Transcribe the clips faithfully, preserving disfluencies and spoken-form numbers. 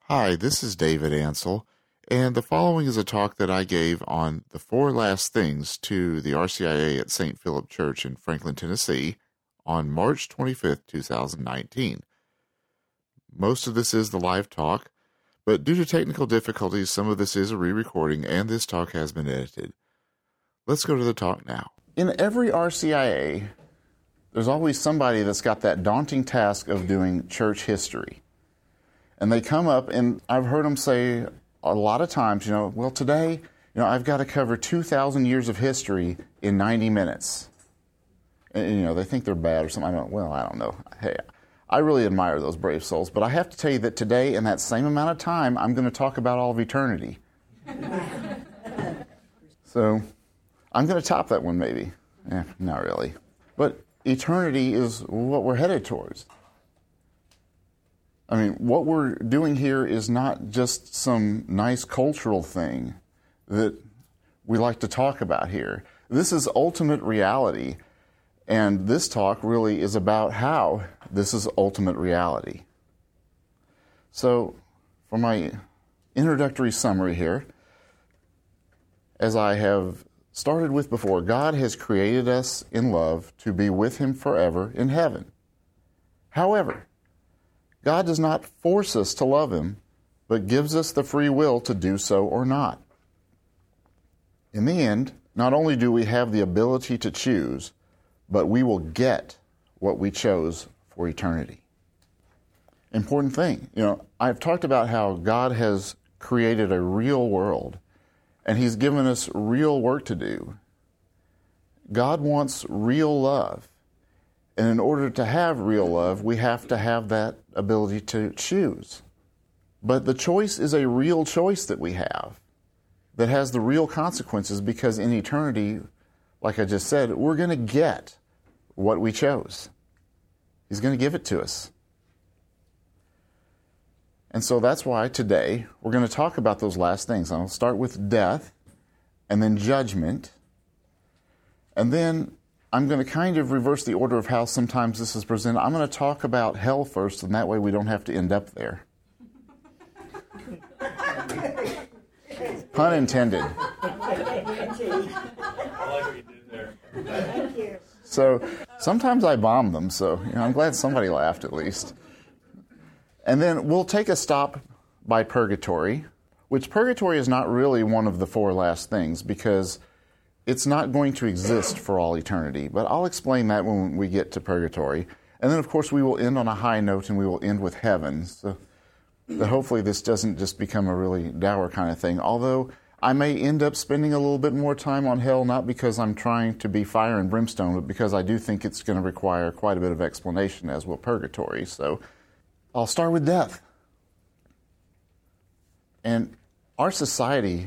Hi, this is David Ansel, and the following is a talk that I gave on the four last things to the R C I A at Saint Philip Church in Franklin, Tennessee on March twenty-fifth, two thousand nineteen. Most of this is the live talk, but due to technical difficulties, some of this is a re-recording, and this talk has been edited. Let's go to the talk now. In every R C I A, there's always somebody that's got that daunting task of doing church history. And they come up, and I've heard them say a lot of times, you know, well, today, you know, I've got to cover two thousand years of history in ninety minutes. And, you know, they think they're bad or something. I don't, well, I don't know. Hey, I really admire those brave souls. But I have to tell you that today, in that same amount of time, I'm going to talk about all of eternity. So I'm going to top that one, maybe. Eh, not really. But eternity is what we're headed towards. I mean, what we're doing here is not just some nice cultural thing that we like to talk about here. This is ultimate reality, and this talk really is about how this is ultimate reality. So, for my introductory summary here, as I have started with before, God has created us in love to be with Him forever in heaven. However, God does not force us to love Him, but gives us the free will to do so or not. In the end, not only do we have the ability to choose, but we will get what we chose for eternity. Important thing, you know, I've talked about how God has created a real world, and He's given us real work to do. God wants real love. And in order to have real love, we have to have that ability to choose. But the choice is a real choice that we have that has the real consequences, because in eternity, like I just said, we're going to get what we chose. He's going to give it to us. And so that's why today we're going to talk about those last things. I'll start with death, and then judgment, and then I'm going to kind of reverse the order of how sometimes this is presented. I'm going to talk about hell first, and that way we don't have to end up there. Pun intended. I like what you did there. Thank you. So sometimes I bomb them, so you know, I'm glad somebody laughed at least. And then we'll take a stop by purgatory, which purgatory is not really one of the four last things, because it's not going to exist for all eternity, but I'll explain that when we get to purgatory. And then, of course, we will end on a high note, and we will end with heaven. So that hopefully this doesn't just become a really dour kind of thing, although I may end up spending a little bit more time on hell, not because I'm trying to be fire and brimstone, but because I do think it's going to require quite a bit of explanation, as will purgatory. So I'll start with death. And our society,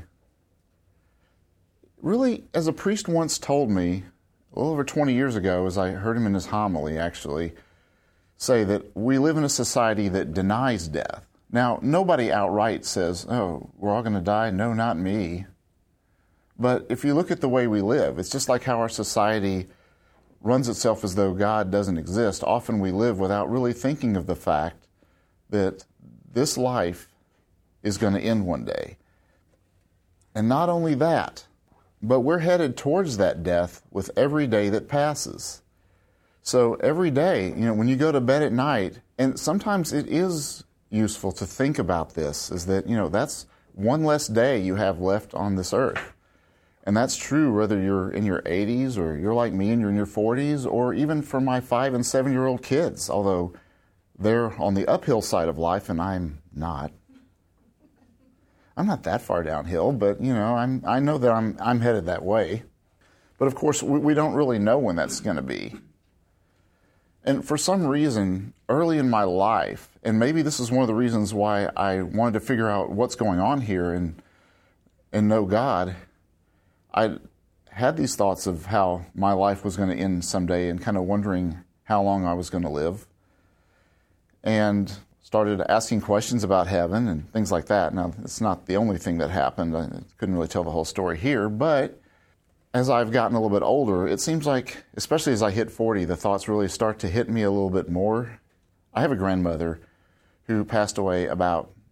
really, as a priest once told me, a little over twenty years ago, as I heard him in his homily actually, say that we live in a society that denies death. Now, nobody outright says, oh, we're all going to die. No, not me. But if you look at the way we live, it's just like how our society runs itself as though God doesn't exist. Often we live without really thinking of the fact that this life is going to end one day. And not only that, but we're headed towards that death with every day that passes. So every day, you know, when you go to bed at night, and sometimes it is useful to think about this, is that, you know, that's one less day you have left on this earth. And that's true whether you're in your eighties or you're like me and you're in your forties, or even for my five and seven-year-old kids, although they're on the uphill side of life and I'm not. I'm not that far downhill, but, you know, I'm, I know that I'm, I'm headed that way. But, of course, we, we don't really know when that's going to be. And for some reason, early in my life, and maybe this is one of the reasons why I wanted to figure out what's going on here and, and know God, I had these thoughts of how my life was going to end someday and kind of wondering how long I was going to live. And started asking questions about heaven and things like that. Now, it's not the only thing that happened. I couldn't really tell the whole story here, but as I've gotten a little bit older, it seems like, especially as I hit forty, the thoughts really start to hit me a little bit more. I have a grandmother who passed away about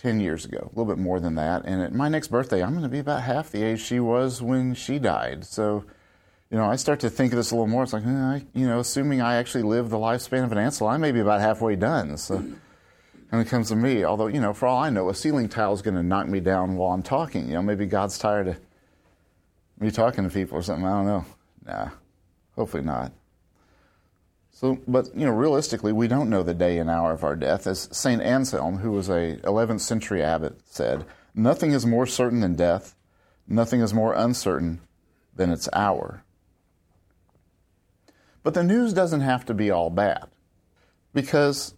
ten years ago, a little bit more than that. And at my next birthday, I'm going to be about half the age she was when she died. So, you know, I start to think of this a little more. It's like, eh, I, you know, assuming I actually live the lifespan of an Ansel, I may be about halfway done. So when it comes to me, although, you know, for all I know, a ceiling tile is going to knock me down while I'm talking. You know, maybe God's tired of me talking to people or something. I don't know. Nah, hopefully not. So, but, you know, realistically, we don't know the day and hour of our death. As Saint Anselm, who was a eleventh century abbot, said, "Nothing is more certain than death. Nothing is more uncertain than its hour." But the news doesn't have to be all bad, because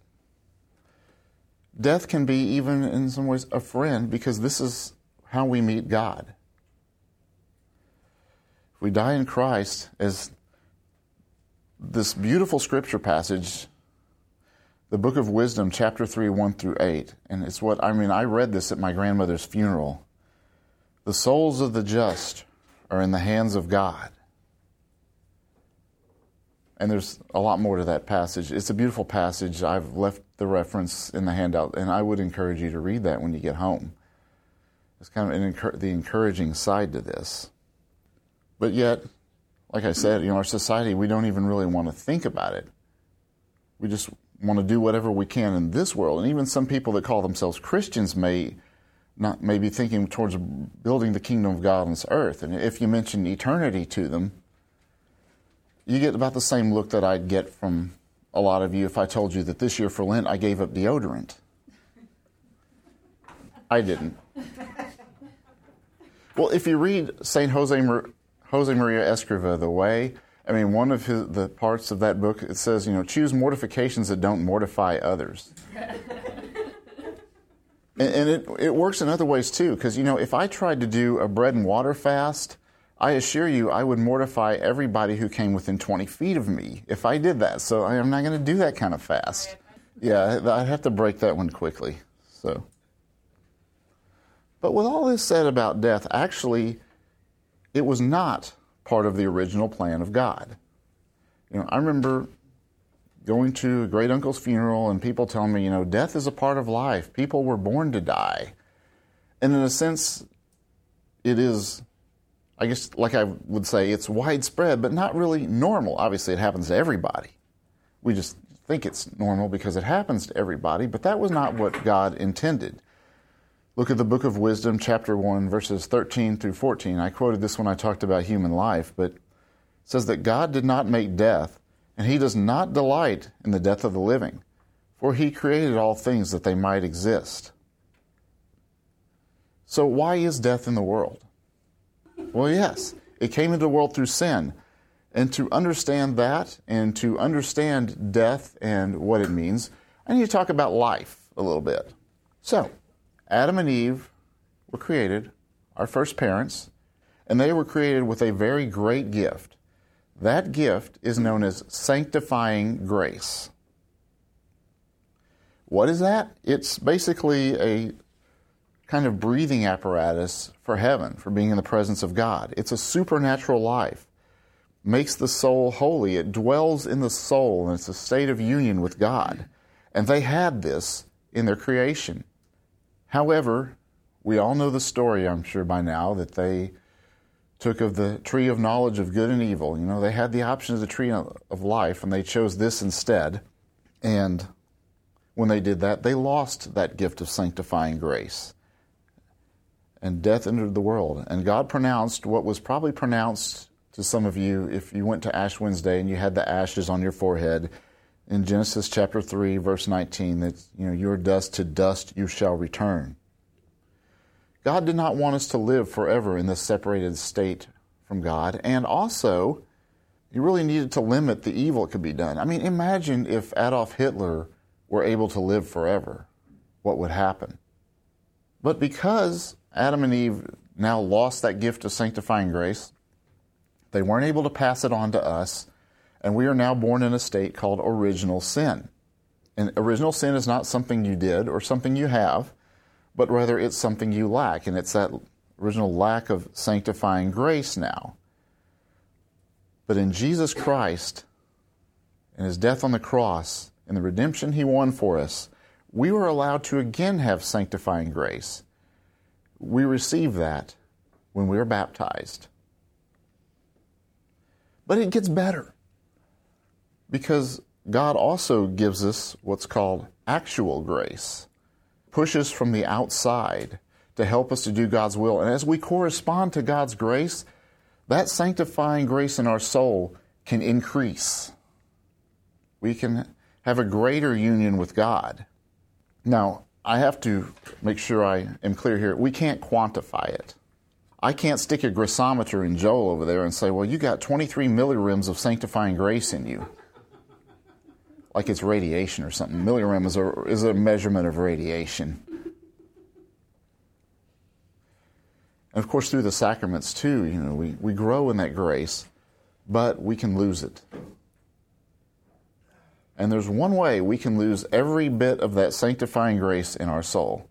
death can be, even in some ways, a friend, because this is how we meet God. If we die in Christ, as this beautiful scripture passage, the Book of Wisdom, chapter three, one through eight, and it's what, I mean, I read this at my grandmother's funeral. The souls of the just are in the hands of God. And there's a lot more to that passage. It's a beautiful passage. I've left the reference in the handout, and I would encourage you to read that when you get home. It's kind of an encur- the encouraging side to this. But yet, like I said, you know, our society, we don't even really want to think about it. We just want to do whatever we can in this world. And even some people that call themselves Christians may not may be thinking towards building the kingdom of God on this earth. And if you mention eternity to them, you get about the same look that I'd get from a lot of you if I told you that this year for Lent I gave up deodorant. I didn't. Well, if you read Saint Jose, Mar- Jose Maria Escriva, The Way, I mean, one of his, the parts of that book, it says, you know, choose mortifications that don't mortify others. and and it, it works in other ways, too, because, you know, if I tried to do a bread and water fast, I assure you I would mortify everybody who came within twenty feet of me if I did that. So I'm not going to do that kind of fast. Yeah, I'd have to break that one quickly. So, but with all this said about death, actually, it was not part of the original plan of God. You know, I remember going to a great uncle's funeral and people telling me, you know, death is a part of life. People were born to die. And in a sense, it is, I guess, like I would say, it's widespread, but not really normal. Obviously, it happens to everybody. We just think it's normal because it happens to everybody, but that was not what God intended. Look at the Book of Wisdom, chapter one, verses thirteen through fourteen. I quoted this when I talked about human life, but it says that God did not make death, and he does not delight in the death of the living, for he created all things that they might exist. So why is death in the world? Well, yes, it came into the world through sin. And to understand that and to understand death and what it means, I need to talk about life a little bit. So, Adam and Eve were created, our first parents, and they were created with a very great gift. That gift is known as sanctifying grace. What is that? It's basically a kind of breathing apparatus for heaven, for being in the presence of God. It's a supernatural life. Makes the soul holy. It dwells in the soul, and it's a state of union with God. And they had this in their creation. However, we all know the story, I'm sure by now, that they took of the tree of knowledge of good and evil. You know, they had the option of the tree of life, and they chose this instead. And when they did that, they lost that gift of sanctifying grace. And death entered the world. And God pronounced what was probably pronounced to some of you if you went to Ash Wednesday and you had the ashes on your forehead in Genesis chapter three, verse nineteen, that, you know, your dust to dust you shall return. God did not want us to live forever in this separated state from God, and also he really needed to limit the evil that could be done. I mean, imagine if Adolf Hitler were able to live forever. What would happen? But because Adam and Eve now lost that gift of sanctifying grace, they weren't able to pass it on to us, and we are now born in a state called original sin. And original sin is not something you did or something you have, but rather it's something you lack, and it's that original lack of sanctifying grace now. But in Jesus Christ and his death on the cross and the redemption he won for us, we were allowed to again have sanctifying grace. We receive that when we are baptized. But it gets better, because God also gives us what's called actual grace, pushes from the outside to help us to do God's will. And as we correspond to God's grace, that sanctifying grace in our soul can increase. We can have a greater union with God. Now, I have to make sure I am clear here. We can't quantify it. I can't stick a grassometer in Joel over there and say, well, you got twenty-three millirims of sanctifying grace in you. Like it's radiation or something. Millirim is a, is a measurement of radiation. And of course, through the sacraments too, you know, we, we grow in that grace, but we can lose it. And there's one way we can lose every bit of that sanctifying grace in our soul.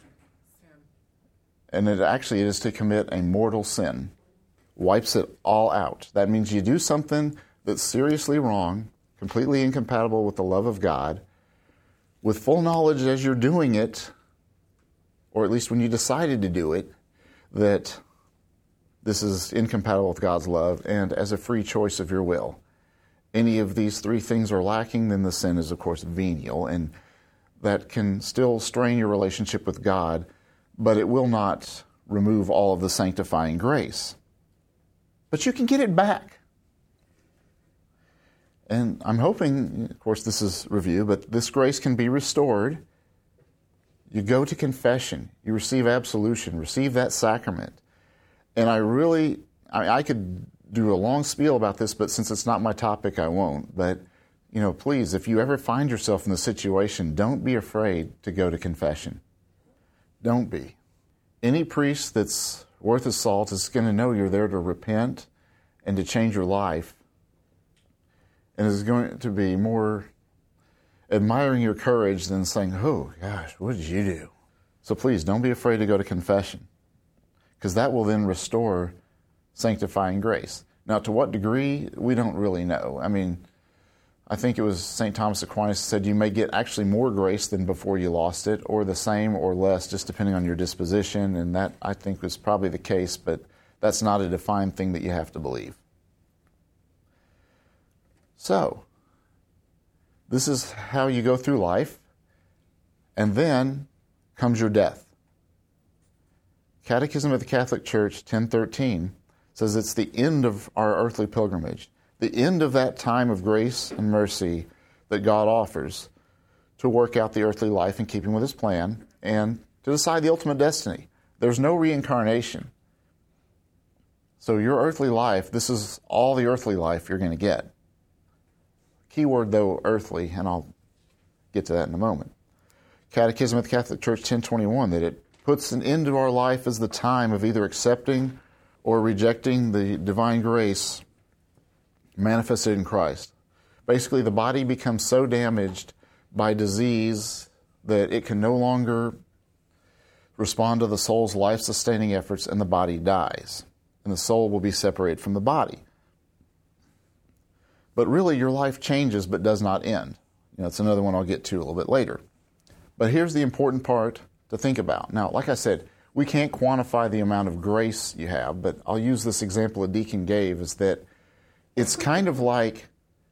And it actually is to commit a mortal sin. Wipes it all out. That means you do something that's seriously wrong, completely incompatible with the love of God, with full knowledge as you're doing it, or at least when you decided to do it, that this is incompatible with God's love, and as a free choice of your will. Any of these three things are lacking, then the sin is, of course, venial, and that can still strain your relationship with God, but it will not remove all of the sanctifying grace. But you can get it back. And I'm hoping, of course, this is review, but this grace can be restored. You go to confession. You receive absolution. Receive that sacrament. And I really, I, I could do a long spiel about this, but since it's not my topic, I won't. But, you know, please, if you ever find yourself in the situation, don't be afraid to go to confession. Don't be. Any priest that's worth his salt is going to know you're there to repent and to change your life, and is going to be more admiring your courage than saying, oh, gosh, what did you do? So please, don't be afraid to go to confession, because that will then restore sanctifying grace. Now, to what degree, we don't really know. I mean, I think it was Saint Thomas Aquinas said you may get actually more grace than before you lost it, or the same or less, just depending on your disposition, and that, I think, was probably the case, but that's not a defined thing that you have to believe. So, this is how you go through life, and then comes your death. Catechism of the Catholic Church, ten thirteen, says it's the end of our earthly pilgrimage, the end of that time of grace and mercy that God offers to work out the earthly life in keeping with His plan and to decide the ultimate destiny. There's no reincarnation. So your earthly life, this is all the earthly life you're going to get. Key word, though, earthly, and I'll get to that in a moment. Catechism of the Catholic Church ten twenty-one, that it puts an end to our life as the time of either accepting or rejecting the divine grace manifested in Christ. Basically, the body becomes so damaged by disease that it can no longer respond to the soul's life-sustaining efforts, and the body dies. And the soul will be separated from the body. But really, your life changes but does not end. You know, it's another one I'll get to a little bit later. But here's the important part to think about. Now, like I said, we can't quantify the amount of grace you have, but I'll use this example a deacon gave, is that it's kind of like,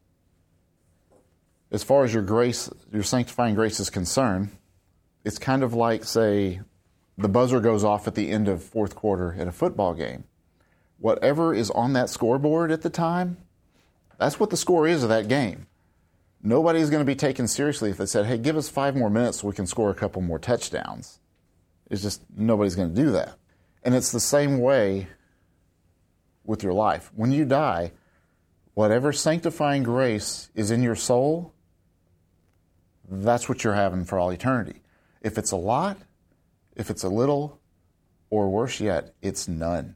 as far as your grace, your sanctifying grace is concerned, it's kind of like, say, the buzzer goes off at the end of fourth quarter at a football game. Whatever is on that scoreboard at the time, that's what the score is of that game. Nobody's going to be taken seriously if they said, hey, give us five more minutes so we can score a couple more touchdowns. It's just, nobody's going to do that. And it's the same way with your life. When you die, whatever sanctifying grace is in your soul, that's what you're having for all eternity. If it's a lot, if it's a little, or worse yet, it's none,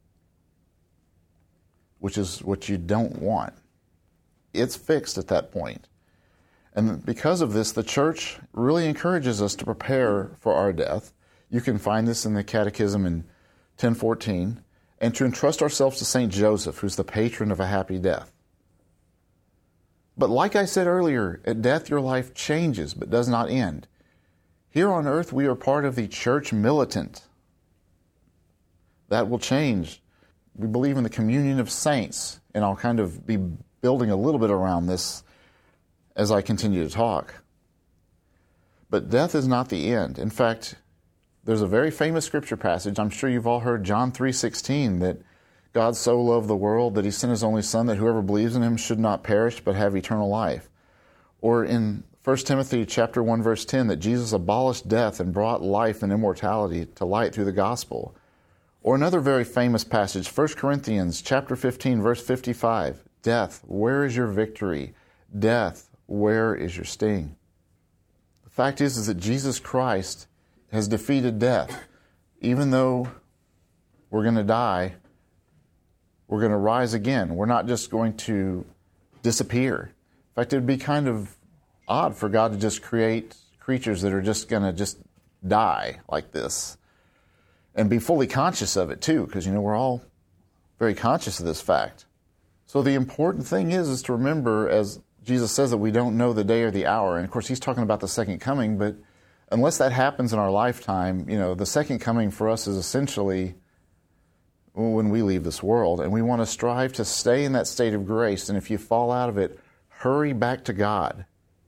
which is what you don't want. It's fixed at that point. And because of this, the Church really encourages us to prepare for our death. You can find this in the Catechism in ten fourteen, and to entrust ourselves to Saint Joseph, who's the patron of a happy death. But like I said earlier, at death your life changes but does not end. Here on earth, we are part of the church militant. That will change. We believe in the communion of saints, and I'll kind of be building a little bit around this as I continue to talk. But death is not the end. In fact, there's a very famous scripture passage, I'm sure you've all heard, John three sixteen, that God so loved the world that he sent his only Son, that whoever believes in him should not perish but have eternal life. Or in First Timothy chapter one, verse ten, that Jesus abolished death and brought life and immortality to light through the gospel. Or another very famous passage, First Corinthians chapter fifteen, verse fifty-five, death, where is your victory? Death, where is your sting? The fact is, is that Jesus Christ has defeated death. Even though we're going to die, we're going to rise again. We're not just going to disappear. In fact, it would be kind of odd for God to just create creatures that are just going to just die like this and be fully conscious of it too, because, you know, we're all very conscious of this fact. So the important thing is, is to remember, as Jesus says, that we don't know the day or the hour. And of course, he's talking about the second coming, but unless that happens in our lifetime, you know, the second coming for us is essentially when we leave this world. And we want to strive to stay in that state of grace. And if you fall out of it, hurry back to God.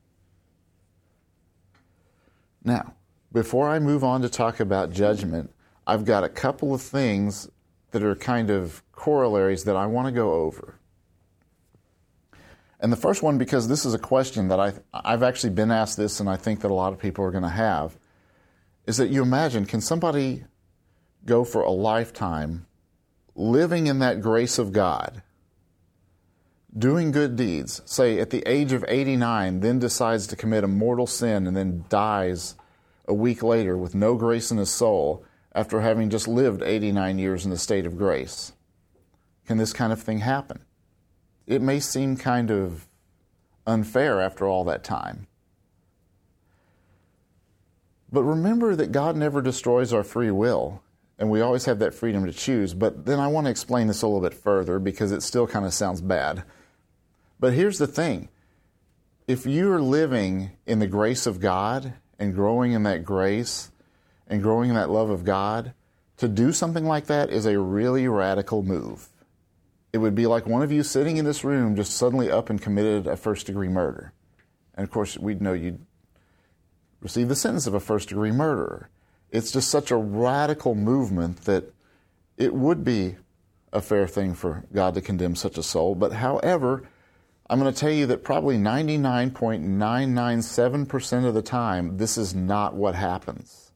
Now, before I move on to talk about judgment, I've got a couple of things that are kind of corollaries that I want to go over. And the first one, because this is a question that I, I've actually been asked this, and I think that a lot of people are going to have, is that you imagine, can somebody go for a lifetime living in that grace of God, doing good deeds, say at the age of eighty-nine, then decides to commit a mortal sin and then dies a week later with no grace in his soul after having just lived eighty-nine years in the state of grace? Can this kind of thing happen? It may seem kind of unfair after all that time. But remember that God never destroys our free will, and we always have that freedom to choose. But then I want to explain this a little bit further because it still kind of sounds bad. But here's the thing. If you're living in the grace of God and growing in that grace and growing in that love of God, to do something like that is a really radical move. It would be like one of you sitting in this room just suddenly up and committed a first-degree murder. And, of course, we'd know you'd receive the sentence of a first-degree murderer. It's just such a radical movement that it would be a fair thing for God to condemn such a soul. But, however, I'm going to tell you that probably ninety-nine point nine nine seven percent of the time, this is not what happens.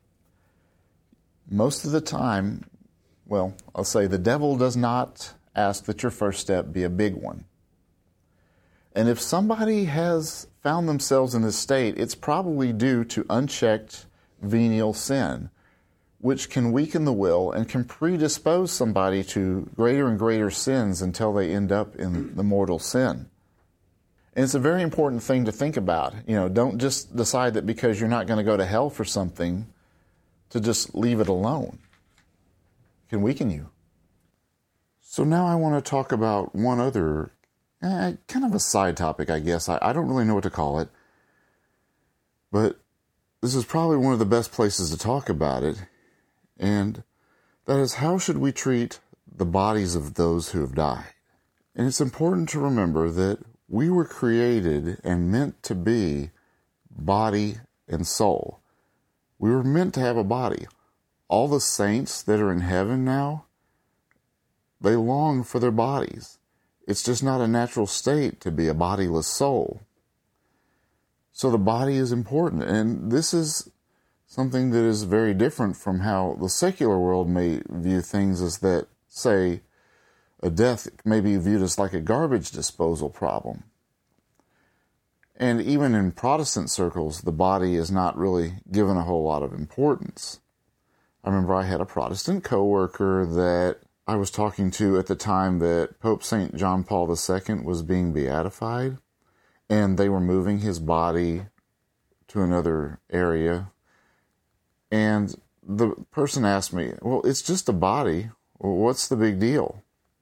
Most of the time, well, I'll say the devil does not ask that your first step be a big one. And if somebody has found themselves in this state, it's probably due to unchecked venial sin, which can weaken the will and can predispose somebody to greater and greater sins until they end up in the mortal sin. And it's a very important thing to think about. You know, don't just decide that because you're not going to go to hell for something to just leave it alone. It can weaken you. So now I want to talk about one other, eh, kind of a side topic, I guess. I, I don't really know what to call it. But this is probably one of the best places to talk about it. And that is, how should we treat the bodies of those who have died? And it's important to remember that we were created and meant to be body and soul. We were meant to have a body. All the saints that are in heaven now, they long for their bodies. It's just not a natural state to be a bodiless soul. So the body is important. And this is something that is very different from how the secular world may view things, as that, say, a death may be viewed as like a garbage disposal problem. And even in Protestant circles, the body is not really given a whole lot of importance. I remember I had a Protestant coworker that I was talking to at the time that Pope Saint John Paul the Second was being beatified, and they were moving his body to another area. And the person asked me, well, it's just a body. Well, what's the big deal?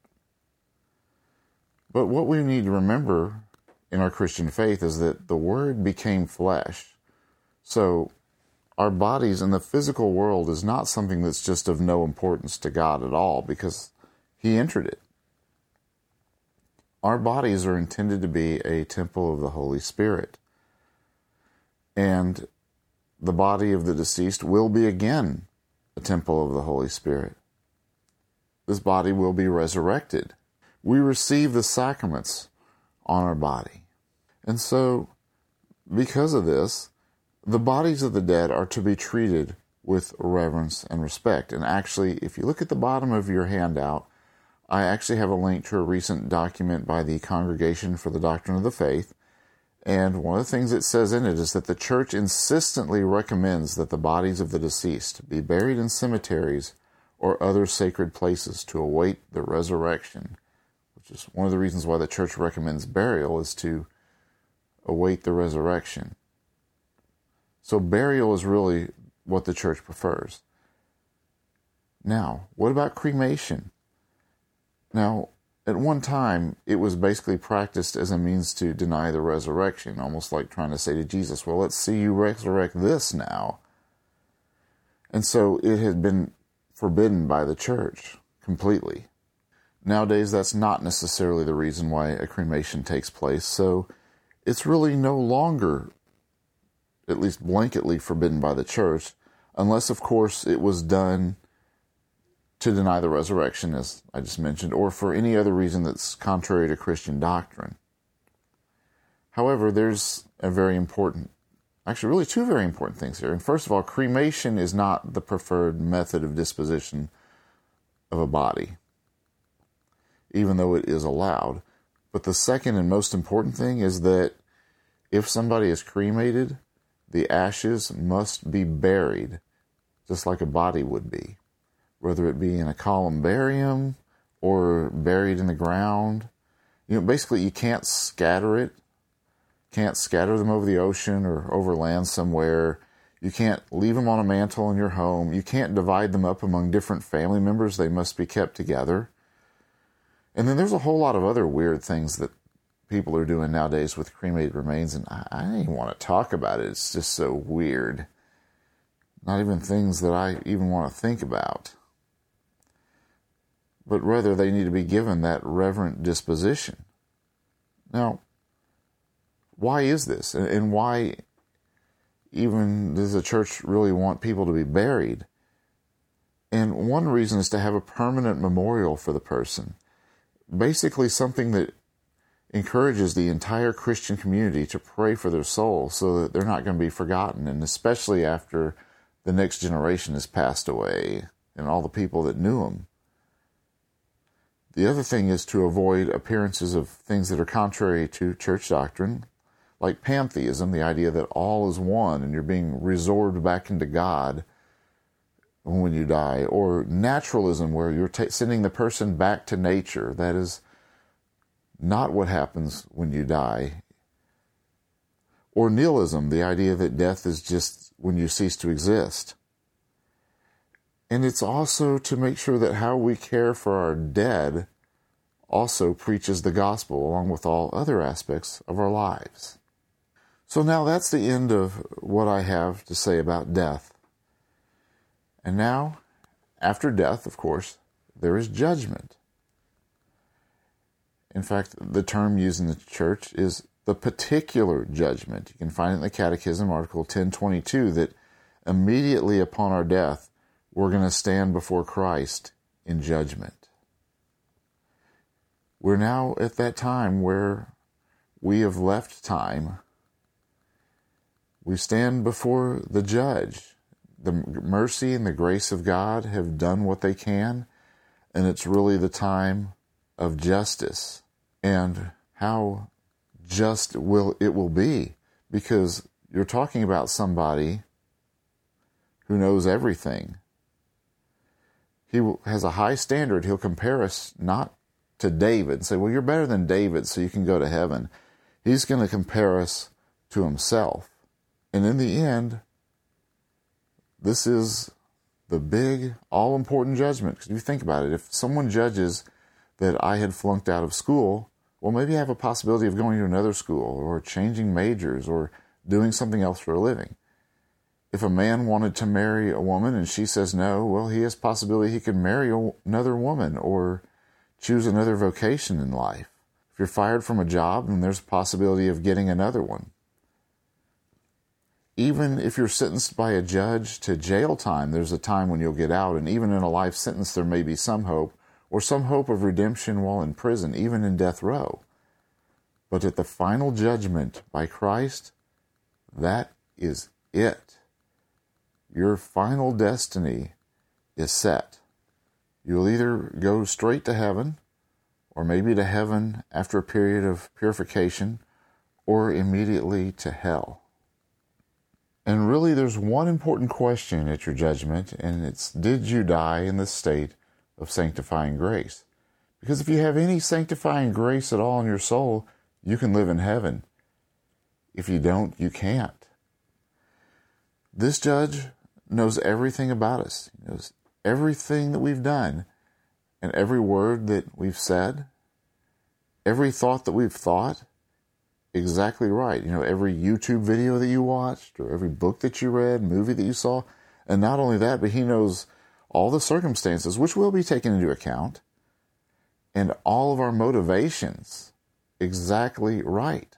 But what we need to remember in our Christian faith is that the Word became flesh. So our bodies in the physical world is not something that's just of no importance to God at all, because He entered it. Our bodies are intended to be a temple of the Holy Spirit. And the body of the deceased will be again a temple of the Holy Spirit. This body will be resurrected. We receive the sacraments on our body. And so, because of this, the bodies of the dead are to be treated with reverence and respect. And actually, if you look at the bottom of your handout, I actually have a link to a recent document by the Congregation for the Doctrine of the Faith. And one of the things it says in it is that the Church insistently recommends that the bodies of the deceased be buried in cemeteries or other sacred places to await the resurrection, which is one of the reasons why the Church recommends burial, is to await the resurrection. So burial is really what the Church prefers. Now, what about cremation? Now, at one time, it was basically practiced as a means to deny the resurrection, almost like trying to say to Jesus, well, let's see you resurrect this now. And so it had been forbidden by the Church completely. Nowadays, that's not necessarily the reason why a cremation takes place, so it's really no longer, at least blanketly, forbidden by the Church, unless, of course, it was done to deny the resurrection, as I just mentioned, or for any other reason that's contrary to Christian doctrine. However, there's a very important, actually really two very important things here. And first of all, cremation is not the preferred method of disposition of a body, even though it is allowed. But the second and most important thing is that if somebody is cremated, the ashes must be buried, just like a body would be, whether it be in a columbarium or buried in the ground. You know, basically you can't scatter it, can't scatter them over the ocean or over land somewhere. You can't leave them on a mantle in your home. You can't divide them up among different family members. They must be kept together. And then there's a whole lot of other weird things that people are doing nowadays with cremated remains, and I, I don't even want to talk about it. It's just so weird. Not even things that I even want to think about. But rather, they need to be given that reverent disposition. Now, why is this? And why even does the Church really want people to be buried? And one reason is to have a permanent memorial for the person. Basically something that encourages the entire Christian community to pray for their soul so that they're not going to be forgotten, and especially after the next generation has passed away and all the people that knew them. The other thing is to avoid appearances of things that are contrary to church doctrine, like pantheism, the idea that all is one and you're being resorbed back into God when you die, or naturalism, where you're t- sending the person back to nature. That is not what happens when you die. Or nihilism, the idea that death is just when you cease to exist. And it's also to make sure that how we care for our dead also preaches the gospel along with all other aspects of our lives. So now that's the end of what I have to say about death. And now, after death, of course, there is judgment. In fact, the term used in the church is the particular judgment. You can find it in the Catechism, Article ten twenty-two, that immediately upon our death, we're going to stand before Christ in judgment. We're now at that time where we have left time. We stand before the judge. The mercy and the grace of God have done what they can, and it's really the time of justice. And how just will it will be, because you're talking about somebody who knows everything. He has a high standard. He'll compare us not to David and say, well, you're better than David, so you can go to heaven. He's going to compare us to himself. And in the end, this is the big, all-important judgment. Because if you think about it, if someone judges that I had flunked out of school, well, maybe I have a possibility of going to another school or changing majors or doing something else for a living. If a man wanted to marry a woman and she says no, well, he has possibility he could marry another woman or choose another vocation in life. If you're fired from a job, then there's a possibility of getting another one. Even if you're sentenced by a judge to jail time, there's a time when you'll get out. And even in a life sentence, there may be some hope, or some hope of redemption while in prison, even in death row. But at the final judgment by Christ, that is it. Your final destiny is set. You'll either go straight to heaven, or maybe to heaven after a period of purification, or immediately to hell. And really, there's one important question at your judgment, and it's, did you die in the state of sanctifying grace? Because if you have any sanctifying grace at all in your soul, you can live in heaven. If you don't, you can't. This judge knows everything about us. He knows everything that we've done, and every word that we've said, every thought that we've thought. Exactly right. You know, every YouTube video that you watched, or every book that you read, movie that you saw. And not only that, but he knows all the circumstances, which will be taken into account, and all of our motivations. Exactly right.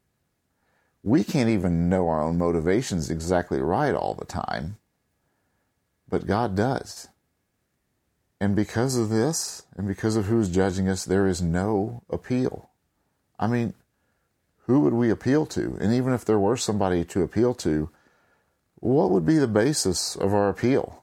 We can't even know our own motivations exactly right all the time, but God does. And because of this, and because of who's judging us, there is no appeal. I mean, who would we appeal to? And even if there were somebody to appeal to, what would be the basis of our appeal?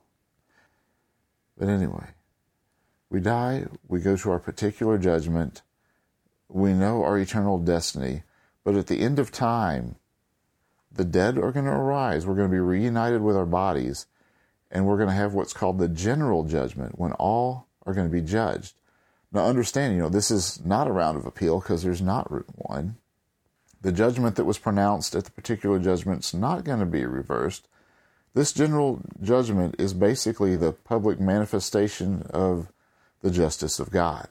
But anyway, we die, we go to our particular judgment, we know our eternal destiny, but at the end of time, the dead are going to arise. We're going to be reunited with our bodies, and we're going to have what's called the general judgment, when all are going to be judged. Now understand, you know, this is not a round of appeal, because there's not one. The judgment that was pronounced at the particular judgment is not going to be reversed. This general judgment is basically the public manifestation of the justice of God.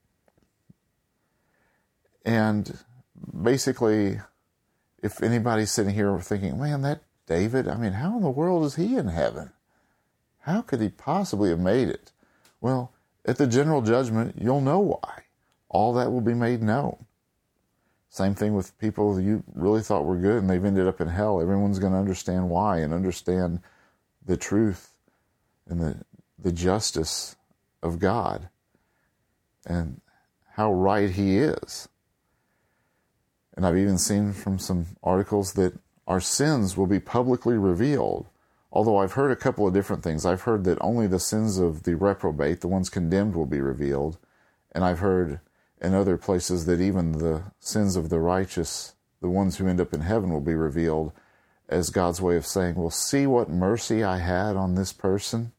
And basically, if anybody's sitting here thinking, man, that David, I mean, how in the world is he in heaven? How could he possibly have made it? Well, at the general judgment, you'll know why. All that will be made known. Same thing with people you really thought were good and they've ended up in hell. Everyone's going to understand why and understand the truth and the, the justice of God and how right he is. And I've even seen from some articles that our sins will be publicly revealed. Although I've heard a couple of different things. I've heard that only the sins of the reprobate, the ones condemned, will be revealed. And I've heard in other places that even the sins of the righteous, the ones who end up in heaven, will be revealed as God's way of saying, well, see what mercy I had on this person.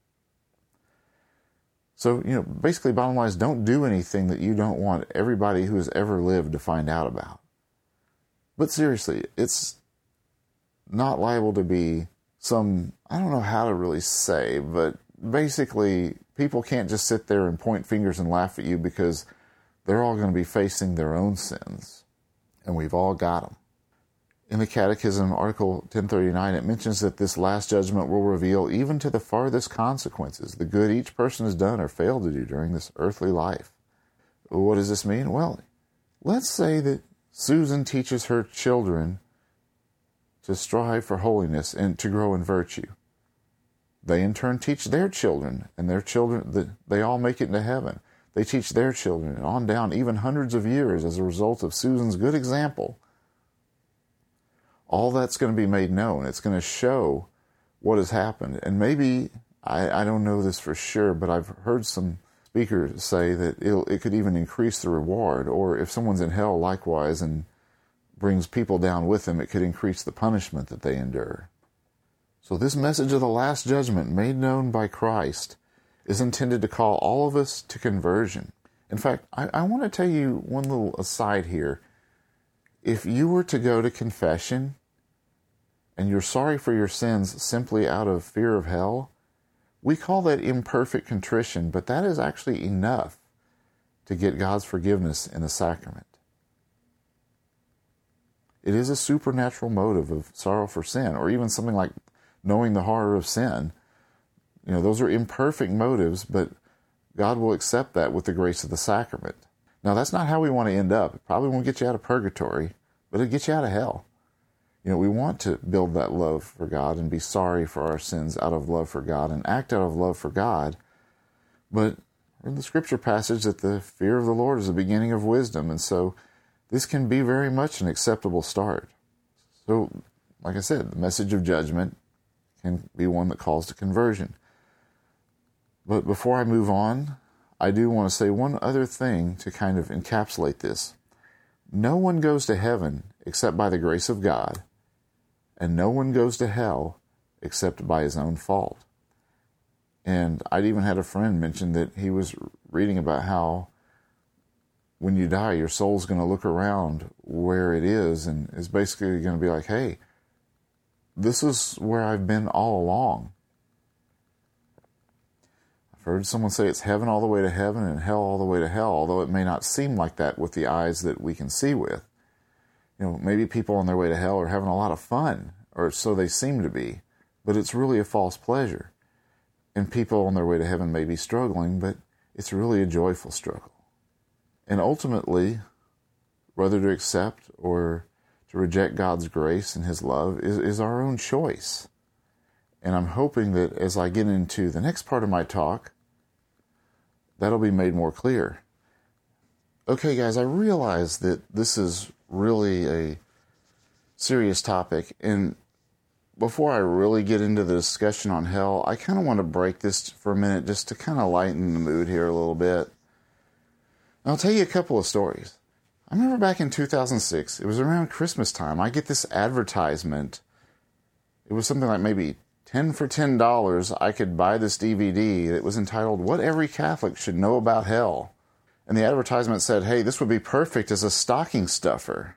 So, you know, basically bottom line is, don't do anything that you don't want everybody who has ever lived to find out about. But seriously, it's not liable to be some, I don't know how to really say, but basically people can't just sit there and point fingers and laugh at you, because they're all going to be facing their own sins, and we've all got them. In the Catechism, Article ten thirty-nine, it mentions that this last judgment will reveal even to the farthest consequences the good each person has done or failed to do during this earthly life. What does this mean? Well, let's say that Susan teaches her children to strive for holiness and to grow in virtue. They in turn teach their children, and their children, they all make it into heaven. They teach their children, and on down, even hundreds of years as a result of Susan's good example. All that's going to be made known. It's going to show what has happened. And maybe, I, I don't know this for sure, but I've heard some speakers say that it'll, it could even increase the reward. Or if someone's in hell likewise and brings people down with them, it could increase the punishment that they endure. So this message of the last judgment made known by Christ is intended to call all of us to conversion. In fact, I, I want to tell you one little aside here. If you were to go to confession and you're sorry for your sins simply out of fear of hell, we call that imperfect contrition, but that is actually enough to get God's forgiveness in the sacrament. It is a supernatural motive of sorrow for sin, or even something like knowing the horror of sin. You know, those are imperfect motives, but God will accept that with the grace of the sacrament. Now, that's not how we want to end up. It probably won't get you out of purgatory, but it'll get you out of hell. You know, we want to build that love for God and be sorry for our sins out of love for God and act out of love for God. But in the scripture passage that the fear of the Lord is the beginning of wisdom, and so this can be very much an acceptable start. So, like I said, the message of judgment can be one that calls to conversion. But before I move on, I do want to say one other thing to kind of encapsulate this. No one goes to heaven except by the grace of God, and no one goes to hell except by his own fault. And I'd even had a friend mention that he was reading about how when you die, your soul's going to look around where it is and is basically going to be like, hey, this is where I've been all along. I've heard someone say it's heaven all the way to heaven and hell all the way to hell, although it may not seem like that with the eyes that we can see with. You know, maybe people on their way to hell are having a lot of fun, or so they seem to be, but it's really a false pleasure. And people on their way to heaven may be struggling, but it's really a joyful struggle. And ultimately, whether to accept or to reject God's grace and his love is, is our own choice. And I'm hoping that as I get into the next part of my talk, that'll be made more clear. Okay, guys, I realize that this is really a serious topic, and before I really get into the discussion on hell, I kind of want to break this for a minute just to kind of lighten the mood here a little bit. And I'll tell you a couple of stories. I remember back in two thousand six, it was around Christmas time, I get this advertisement. It was something like maybe ten for ten dollars, I could buy this D V D that was entitled, What Every Catholic Should Know About Hell. And the advertisement said, hey, this would be perfect as a stocking stuffer.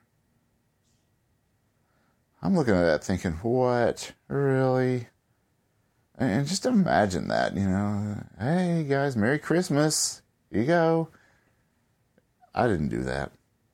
I'm looking at that thinking, what? Really? And just imagine that, you know. Hey, guys, Merry Christmas. Here you go. I didn't do that.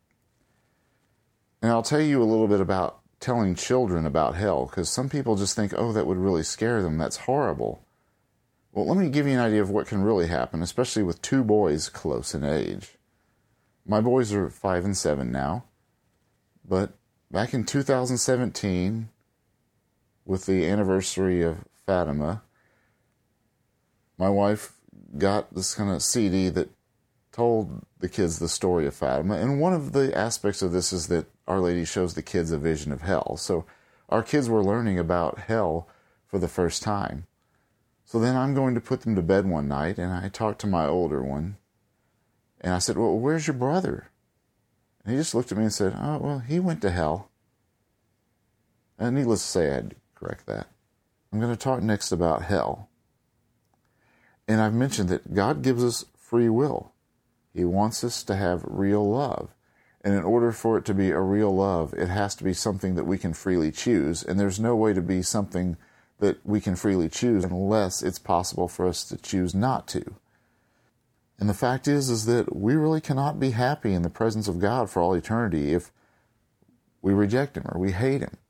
And I'll tell you a little bit about telling children about hell, because some people just think, oh, that would really scare them. That's horrible. Well, let me give you an idea of what can really happen, especially with two boys close in age. My boys are five and seven now, but back in two thousand seventeen, with the anniversary of Fatima, my wife got this kind of C D that told the kids the story of Fatima, and one of the aspects of this is that Our Lady shows the kids a vision of hell. So our kids were learning about hell for the first time. So then I'm going to put them to bed one night, and I talked to my older one, and I said, well, where's your brother? And he just looked at me and said, oh, well, he went to hell. And needless to say, I had to correct that. I'm going to talk next about hell. And I've mentioned that God gives us free will. He wants us to have real love. And in order for it to be a real love, it has to be something that we can freely choose. And there's no way to be something that we can freely choose unless it's possible for us to choose not to. And the fact is, is that we really cannot be happy in the presence of God for all eternity if we reject Him or we hate Him.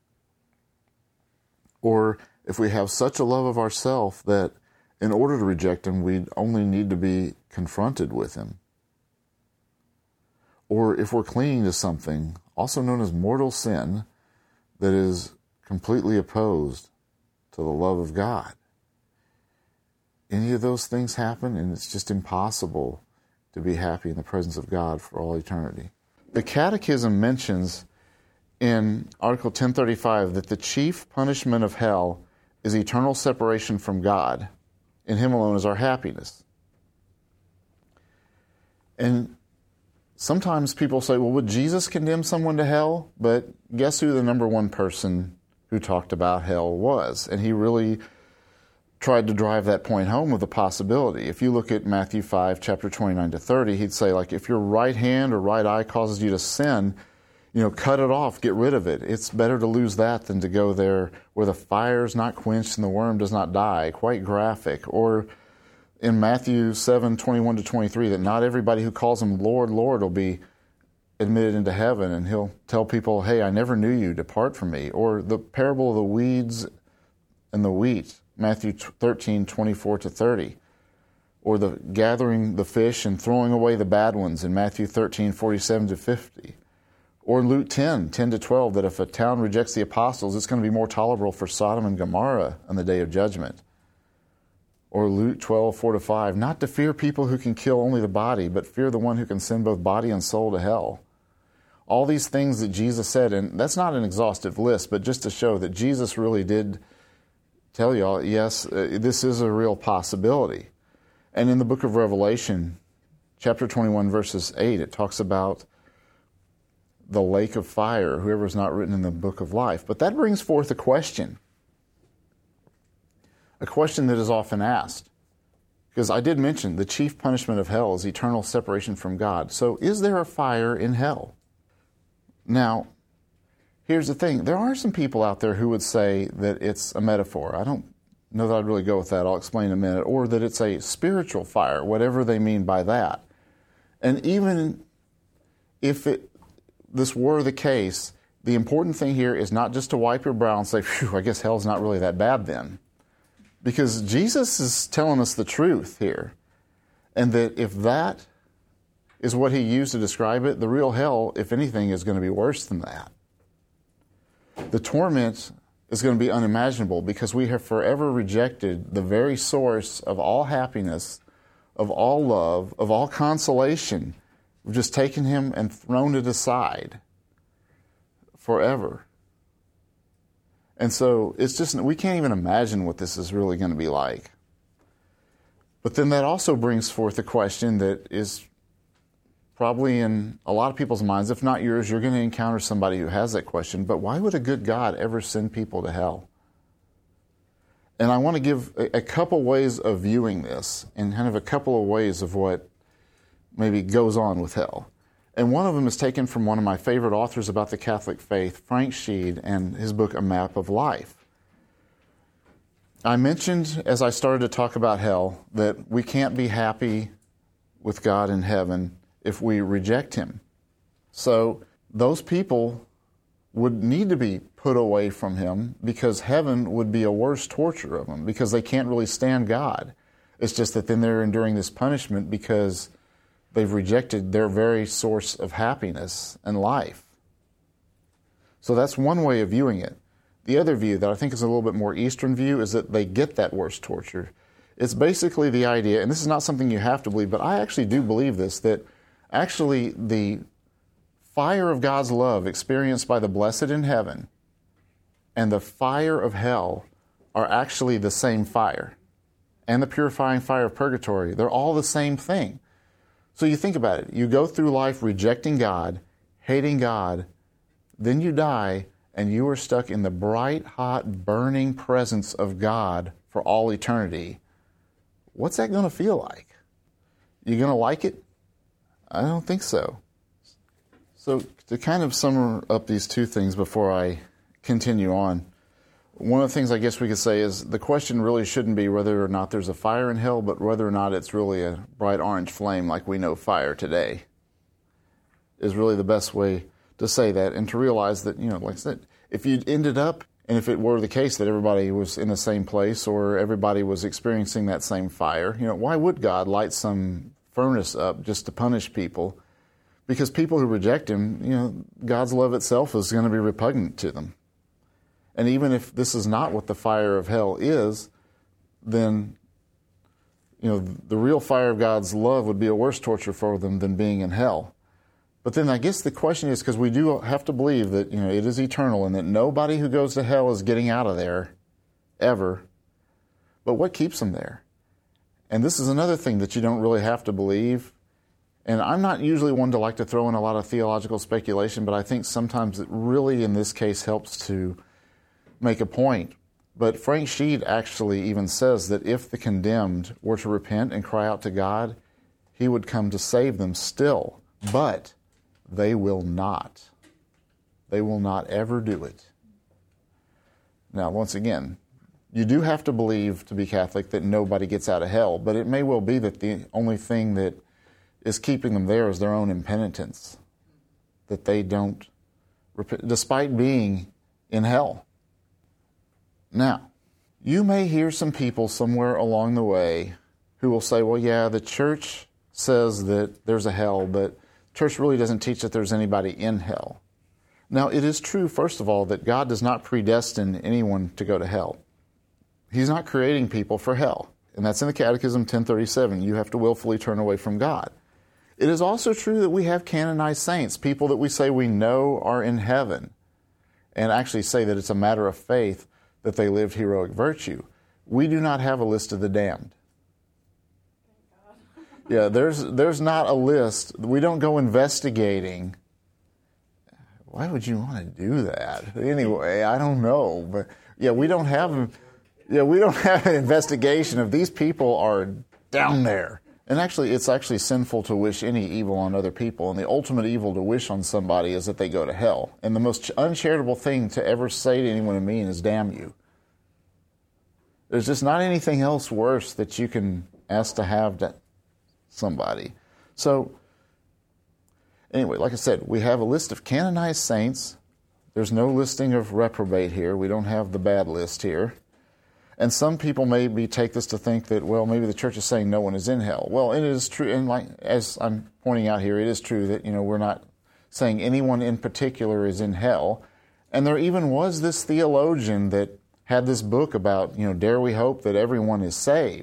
Or if we have such a love of ourselves that in order to reject Him, we only need to be confronted with Him. Or if we're clinging to something, also known as mortal sin, that is completely opposed to the love of God. Any of those things happen, and it's just impossible to be happy in the presence of God for all eternity. The Catechism mentions in Article ten thirty-five that the chief punishment of hell is eternal separation from God. In Him alone is our happiness. And sometimes people say, well, would Jesus condemn someone to hell? But guess who the number one person who talked about hell was? And he really tried to drive that point home with a possibility. If you look at Matthew five, chapter twenty-nine to thirty, he'd say, like, if your right hand or right eye causes you to sin, you know, cut it off, get rid of it. It's better to lose that than to go there where the fire is not quenched and the worm does not die. Quite graphic. Or in Matthew seven, twenty-one to twenty-three, that not everybody who calls Him Lord, Lord will be admitted into heaven, and He'll tell people, hey, I never knew you, depart from me. Or the parable of the weeds and the wheat, Matthew thirteen, twenty-four to thirty. Or the gathering the fish and throwing away the bad ones in Matthew thirteen, forty-seven to fifty. Or Luke ten, ten to twelve, that if a town rejects the apostles, it's going to be more tolerable for Sodom and Gomorrah on the day of judgment. Or Luke twelve, four to five, not to fear people who can kill only the body, but fear the one who can send both body and soul to hell. All these things that Jesus said, and that's not an exhaustive list, but just to show that Jesus really did tell y'all, yes, uh, this is a real possibility. And in the book of Revelation, chapter twenty-one, verses eight, it talks about the lake of fire, whoever is not written in the book of life. But that brings forth a question, a question that is often asked. Because I did mention the chief punishment of hell is eternal separation from God. So is there a fire in hell? Now, here's the thing. There are some people out there who would say that it's a metaphor. I don't know that I'd really go with that. I'll explain in a minute. Or that it's a spiritual fire, whatever they mean by that. And even if it, this were the case, the important thing here is not just to wipe your brow and say, phew, I guess hell's not really that bad then. Because Jesus is telling us the truth here. And that if that is what he used to describe it, the real hell, if anything, is going to be worse than that. The torment is going to be unimaginable because we have forever rejected the very source of all happiness, of all love, of all consolation. We've just taken him and thrown it aside forever. And so it's just, we can't even imagine what this is really going to be like. But then that also brings forth a question that is probably in a lot of people's minds, if not yours, you're going to encounter somebody who has that question. But why would a good God ever send people to hell? And I want to give a, a couple ways of viewing this and kind of a couple of ways of what maybe goes on with hell. And one of them is taken from one of my favorite authors about the Catholic faith, Frank Sheed, and his book, A Map of Life. I mentioned, as I started to talk about hell, that we can't be happy with God in heaven if we reject him. So those people would need to be put away from him because heaven would be a worse torture of them because they can't really stand God. It's just that then they're enduring this punishment because they've rejected their very source of happiness and life. So that's one way of viewing it. The other view that I think is a little bit more Eastern view is that they get that worse torture. It's basically the idea, and this is not something you have to believe, but I actually do believe this, that actually the fire of God's love experienced by the blessed in heaven and the fire of hell are actually the same fire. And the purifying fire of purgatory, they're all the same thing. So you think about it. You go through life rejecting God, hating God, then you die, and you are stuck in the bright, hot, burning presence of God for all eternity. What's that going to feel like? You going to like it? I don't think so. So to kind of sum up these two things before I continue on, one of the things I guess we could say is the question really shouldn't be whether or not there's a fire in hell, but whether or not it's really a bright orange flame like we know fire today is really the best way to say that, and to realize that, you know, like I said, if you ended up, and if it were the case that everybody was in the same place or everybody was experiencing that same fire, you know, why would God light some furnace up just to punish people? Because people who reject him, you know, God's love itself is going to be repugnant to them. And even if this is not what the fire of hell is, then, you know, the real fire of God's love would be a worse torture for them than being in hell. But then I guess the question is, because we do have to believe that, you know, it is eternal and that nobody who goes to hell is getting out of there ever. But what keeps them there? And this is another thing that you don't really have to believe. And I'm not usually one to like to throw in a lot of theological speculation, but I think sometimes it really, in this case, helps to make a point. But Frank Sheed actually even says that if the condemned were to repent and cry out to God, he would come to save them still. But they will not. They will not ever do it. Now, once again, you do have to believe, to be Catholic, that nobody gets out of hell, but it may well be that the only thing that is keeping them there is their own impenitence, that they don't repent, despite being in hell. Now, You may hear some people somewhere along the way who will say, well, yeah, the church says that there's a hell, but church really doesn't teach that there's anybody in hell. Now, it is true, first of all, that God does not predestine anyone to go to hell. He's not creating people for hell. And that's in the Catechism ten thirty-seven. You have to willfully turn away from God. It is also true that we have canonized saints, people that we say we know are in heaven, and actually say that it's a matter of faith that they lived heroic virtue. We do not have a list of the damned. Yeah, there's there's not a list. We don't go investigating. Why would you want to do that? Anyway, I don't know, but yeah, we don't have yeah, we don't have an investigation of these people are down there. And actually, it's actually sinful to wish any evil on other people, and the ultimate evil to wish on somebody is that they go to hell. And the most uncharitable thing to ever say to anyone in mean is damn you. There's just not anything else worse that you can ask to have to somebody. So, anyway, like I said, we have a list of canonized saints. There's no listing of reprobate here. We don't have the bad list here. And some people maybe take this to think that, well, maybe the church is saying no one is in hell. Well, it is true, and like as I'm pointing out here, it is true that, you know, we're not saying anyone in particular is in hell. And there even was this theologian that had this book about, you know, dare we hope that everyone is saved.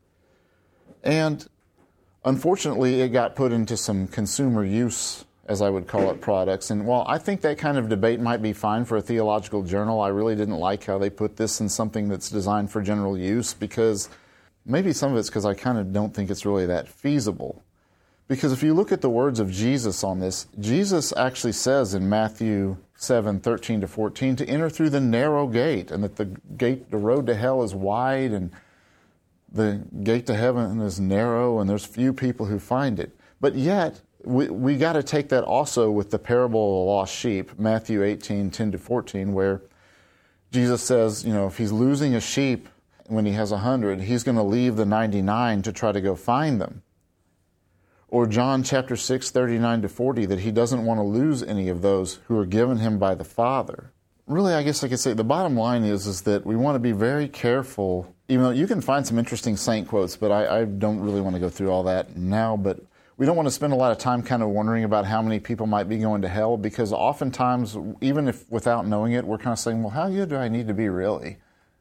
And unfortunately, it got put into some consumer use, as I would call it, products. And while I think that kind of debate might be fine for a theological journal, I really didn't like how they put this in something that's designed for general use, because maybe some of it's because I kind of don't think it's really that feasible. Because if you look at the words of Jesus on this, Jesus actually says in Matthew seven, thirteen to fourteen, to enter through the narrow gate, and that the gate, the road to hell is wide, and the gate to heaven is narrow, and there's few people who find it. But yet, we we got to take that also with the parable of the lost sheep, Matthew eighteen, ten to fourteen, where Jesus says, you know, if he's losing a sheep when he has a hundred, he's going to leave the ninety-nine to try to go find them. Or John chapter six, thirty-nine to forty, that he doesn't want to lose any of those who are given him by the Father. Really, I guess I could say the bottom line is, is that we want to be very careful, even though you can find some interesting saint quotes, but I, I don't really want to go through all that now, but we don't want to spend a lot of time kind of wondering about how many people might be going to hell, because oftentimes, even if without knowing it, we're kind of saying, well, how good do I need to be really?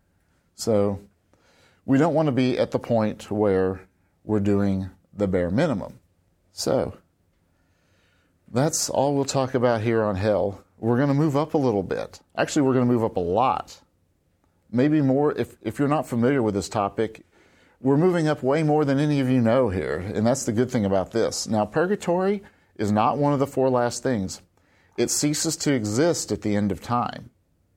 So we don't want to be at the point where we're doing the bare minimum. So that's all we'll talk about here on hell. We're going to move up a little bit. Actually, we're going to move up a lot. Maybe more, if, if you're not familiar with this topic, we're moving up way more than any of you know here, and that's the good thing about this. Now, purgatory is not one of the four last things. It ceases to exist at the end of time.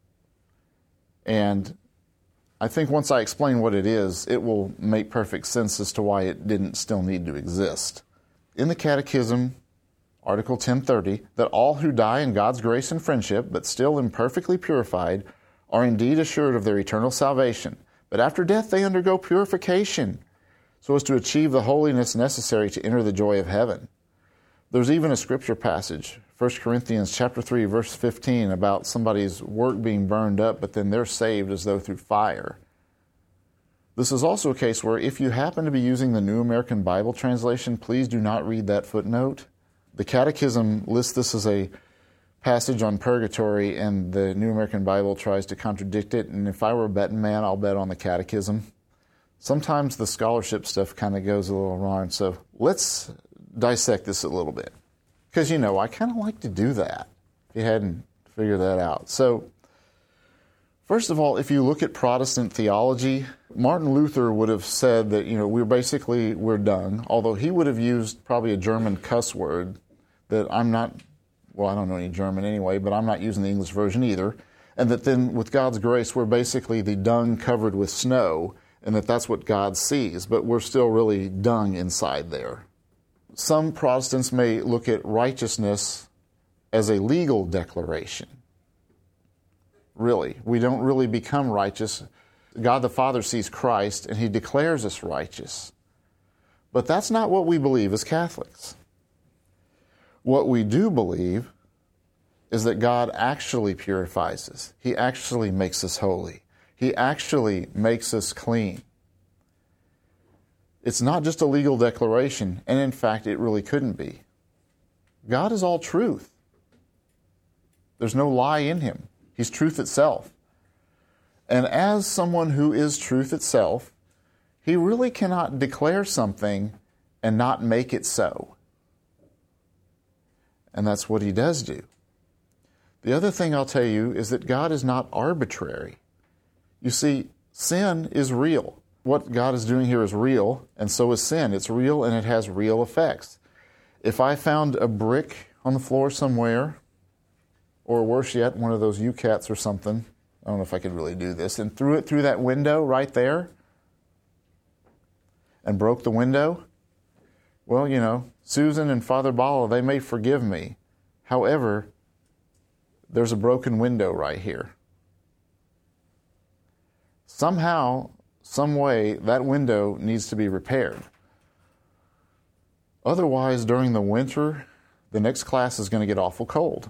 And I think once I explain what it is, it will make perfect sense as to why it didn't still need to exist. In the Catechism, Article ten thirty, that all who die in God's grace and friendship, but still imperfectly purified, are indeed assured of their eternal salvation. But after death they undergo purification, so as to achieve the holiness necessary to enter the joy of heaven. There's even a scripture passage, First Corinthians chapter three, verse fifteen, about somebody's work being burned up, but then they're saved as though through fire. This is also a case where if you happen to be using the New American Bible Translation, please do not read that footnote. The Catechism lists this as a passage on purgatory, and the New American Bible tries to contradict it, and if I were a betting man, I'll bet on the Catechism. Sometimes the scholarship stuff kind of goes a little wrong, so let's dissect this a little bit. Because, you know, I kind of like to do that, if you hadn't figured that out. So, first of all, if you look at Protestant theology, Martin Luther would have said that, you know, we're basically, we're done, although he would have used probably a German cuss word that I'm not, well, I don't know any German anyway, but I'm not using the English version either, and that then with God's grace, we're basically the dung covered with snow, and that that's what God sees, but we're still really dung inside there. Some Protestants may look at righteousness as a legal declaration. Really, we don't really become righteous. God the Father sees Christ, and He declares us righteous. But that's not what we believe as Catholics. What we do believe is that God actually purifies us. He actually makes us holy. He He actually makes us clean. It's not just a legal declaration, and in fact, it really couldn't be. God is all truth. There's no lie in him. He's truth itself. And as someone who is truth itself, he really cannot declare something and not make it so. And that's what he does do. The other thing I'll tell you is that God is not arbitrary. You see, sin is real. What God is doing here is real, and so is sin. It's real and it has real effects. If I found a brick on the floor somewhere, or worse yet, one of those U CATs or something, I don't know if I could really do this, and threw it through that window right there, and broke the window, well, you know, Susan and Father Bala, they may forgive me. However, there's a broken window right here. Somehow, some way, that window needs to be repaired. Otherwise, during the winter, the next class is going to get awful cold.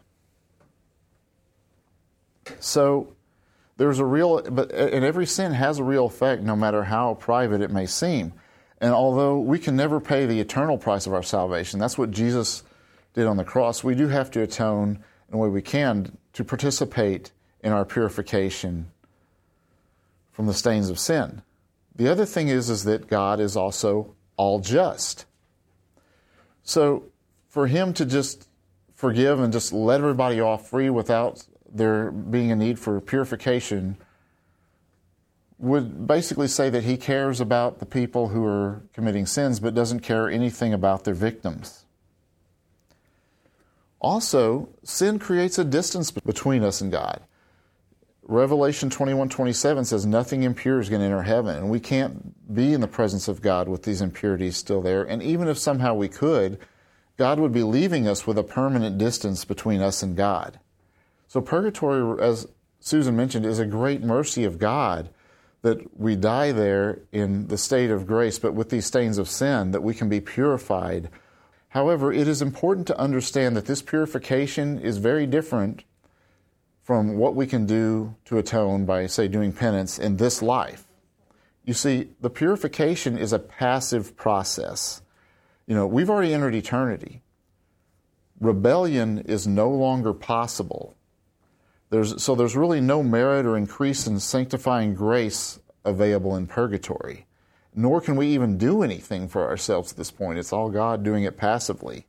So, there's a real, but and every sin has a real effect, no matter how private it may seem. And although we can never pay the eternal price of our salvation, that's what Jesus did on the cross, we do have to atone in the way we can to participate in our purification from the stains of sin. The other thing is, is that God is also all just. So for him to just forgive and just let everybody off free without there being a need for purification would basically say that he cares about the people who are committing sins but doesn't care anything about their victims. Also, sin creates a distance between us and God. Revelation twenty-one twenty-seven says nothing impure is going to enter heaven, and we can't be in the presence of God with these impurities still there. And even if somehow we could, God would be leaving us with a permanent distance between us and God. So purgatory, as Susan mentioned, is a great mercy of God that we die there in the state of grace, but with these stains of sin, that we can be purified. However, it is important to understand that this purification is very different from what we can do to atone by, say, doing penance in this life. You see, the purification is a passive process. You know, we've already entered eternity. Rebellion is no longer possible. There's, so there's really no merit or increase in sanctifying grace available in purgatory. Nor can we even do anything for ourselves at this point. It's all God doing it passively.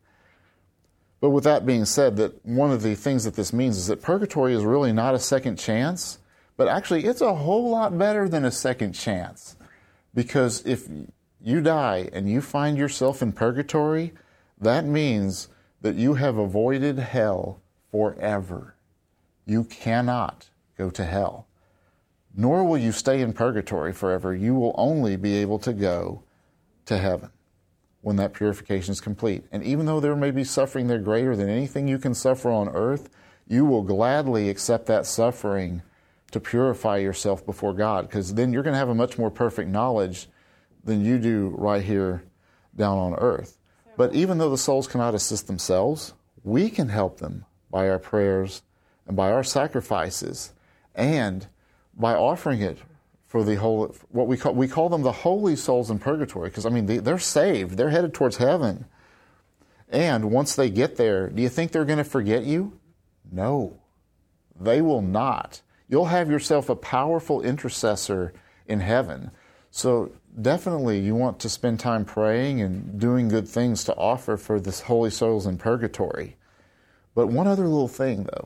But with that being said, that one of the things that this means is that purgatory is really not a second chance, but actually it's a whole lot better than a second chance. Because if you die and you find yourself in purgatory, that means that you have avoided hell forever. You cannot go to hell. Nor will you stay in purgatory forever. You will only be able to go to heaven when that purification is complete. And even though there may be suffering there greater than anything you can suffer on earth, you will gladly accept that suffering to purify yourself before God, because then you're going to have a much more perfect knowledge than you do right here down on earth. But even though the souls cannot assist themselves, we can help them by our prayers and by our sacrifices and by offering it for the whole, what we call, we call them the holy souls in purgatory, because, I mean, they, they're saved. They're headed towards heaven. And once they get there, do you think they're going to forget you? No, they will not. You'll have yourself a powerful intercessor in heaven. So definitely you want to spend time praying and doing good things to offer for this holy souls in purgatory. But one other little thing, though.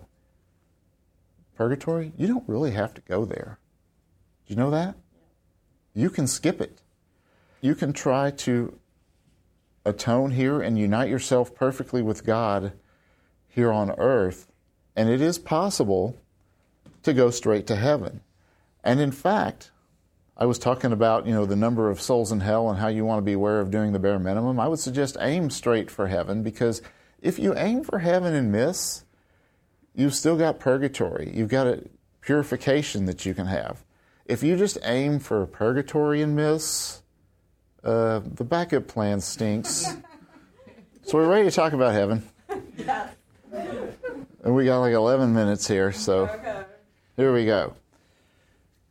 Purgatory, you don't really have to go there. Do you know that? You can skip it. You can try to atone here and unite yourself perfectly with God here on earth, and it is possible to go straight to heaven. And in fact, I was talking about, you know, the number of souls in hell and how you want to be aware of doing the bare minimum. I would suggest aim straight for heaven, because if you aim for heaven and miss, you've still got purgatory. You've got a purification that you can have. If you just aim for purgatory and miss, uh, the backup plan stinks. So we're ready to talk about heaven. Yeah. And we got like eleven minutes here, so Okay. here we go.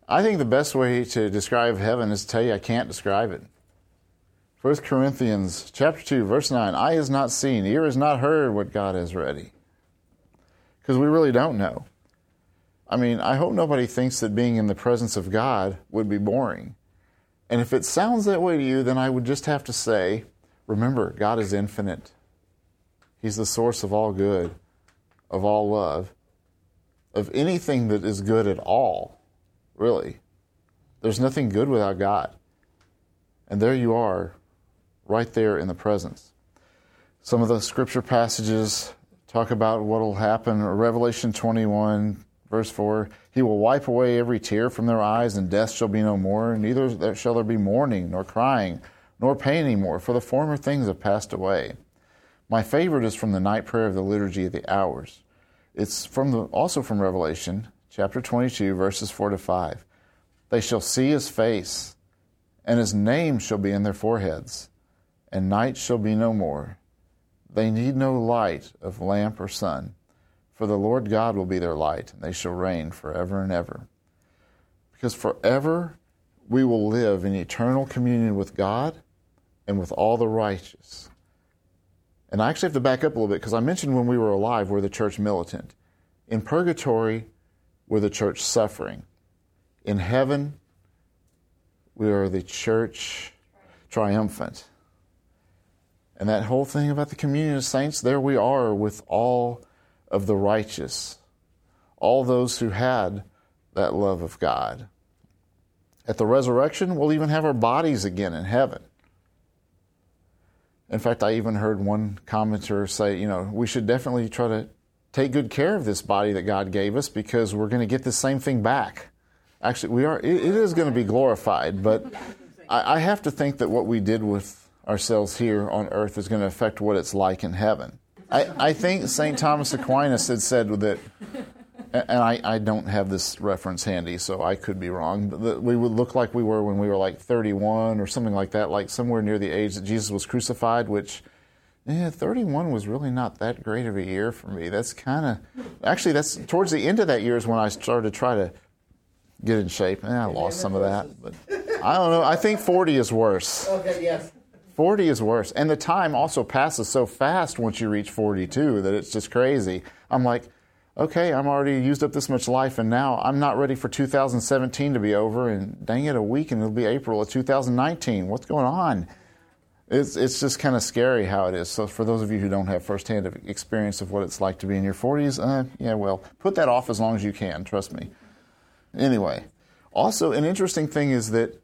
I think the best way to describe heaven is to tell you I can't describe it. First Corinthians chapter two, verse nine, eye has not seen, ear has not heard what God has ready. Because we really don't know. I mean, I hope nobody thinks that being in the presence of God would be boring. And if it sounds that way to you, then I would just have to say, remember, God is infinite. He's the source of all good, of all love, of anything that is good at all, really. There's nothing good without God. And there you are, right there in the presence. Some of the scripture passages talk about what will happen. Revelation twenty-one, verse four, he will wipe away every tear from their eyes, and death shall be no more. Neither shall there be mourning, nor crying, nor pain anymore, for the former things have passed away. My favorite is from the night prayer of the Liturgy of the Hours. It's from the, also from Revelation, chapter twenty-two, verses four to five. They shall see his face, and his name shall be in their foreheads, and night shall be no more. They need no light of lamp or sun, for the Lord God will be their light, and they shall reign forever and ever. Because forever we will live in eternal communion with God and with all the righteous. And I actually have to back up a little bit, because I mentioned when we were alive, we're the church militant. In purgatory, we're the church suffering. In heaven, we are the church triumphant. And that whole thing about the communion of saints, there we are with all of the righteous, all those who had that love of God. At the resurrection, we'll even have our bodies again in heaven. In fact, I even heard one commenter say, you know, we should definitely try to take good care of this body that God gave us, because we're going to get the same thing back. Actually, we are. It, it is going to be glorified, but I, I have to think that what we did with ourselves here on earth is going to affect what it's like in heaven. I, I think Saint Thomas Aquinas had said that, and I, I don't have this reference handy, so I could be wrong, but that we would look like we were when we were like thirty-one or something like that, like somewhere near the age that Jesus was crucified, which, yeah, thirty-one was really not that great of a year for me. That's kind of, actually, that's towards the end of that year is when I started to try to get in shape, and I lost some of that, but I don't know. I think forty is worse. Okay, yes. forty is worse. And the time also passes so fast once you reach forty-two that it's just crazy. I'm like, okay, I'm already used up this much life, and now I'm not ready for two thousand seventeen to be over, and dang it, a week and it'll be April of two thousand nineteen. What's going on? It's it's just kind of scary how it is. So for those of you who don't have firsthand experience of what it's like to be in your forties, uh, yeah, well, put that off as long as you can, trust me. Anyway, also an interesting thing is that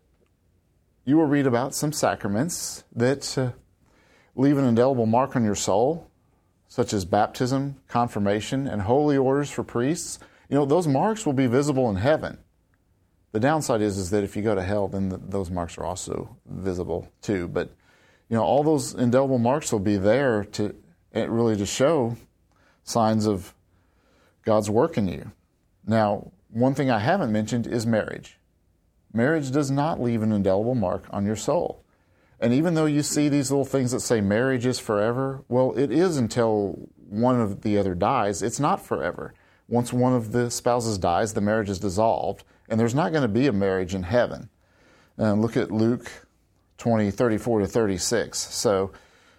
you will read about some sacraments that uh, leave an indelible mark on your soul, such as baptism, confirmation, and holy orders for priests. You know, those marks will be visible in heaven. The downside is, is that if you go to hell, then the, those marks are also visible too. But, you know, all those indelible marks will be there to really to show signs of God's work in you. Now, one thing I haven't mentioned is marriage. Marriage does not leave an indelible mark on your soul. And even though you see these little things that say marriage is forever, well, it is until one of the other dies. It's not forever. Once one of the spouses dies, the marriage is dissolved, and there's not going to be a marriage in heaven. Um, look at Luke twenty, thirty-four to thirty-six. So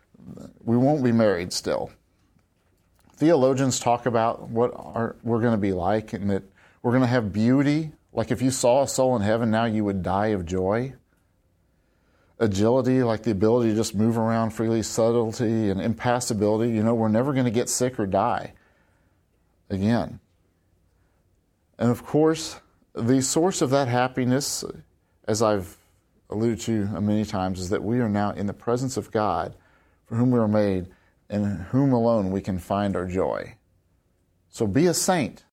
we won't be married still. Theologians talk about what our, we're going to be like, and that we're going to have beauty. Like if you saw a soul in heaven now, you would die of joy. Agility, like the ability to just move around freely. Subtlety and impassibility. You know, we're never going to get sick or die again. And of course, the source of that happiness, as I've alluded to many times, is that we are now in the presence of God, for whom we are made, and in whom alone we can find our joy. So be a saint.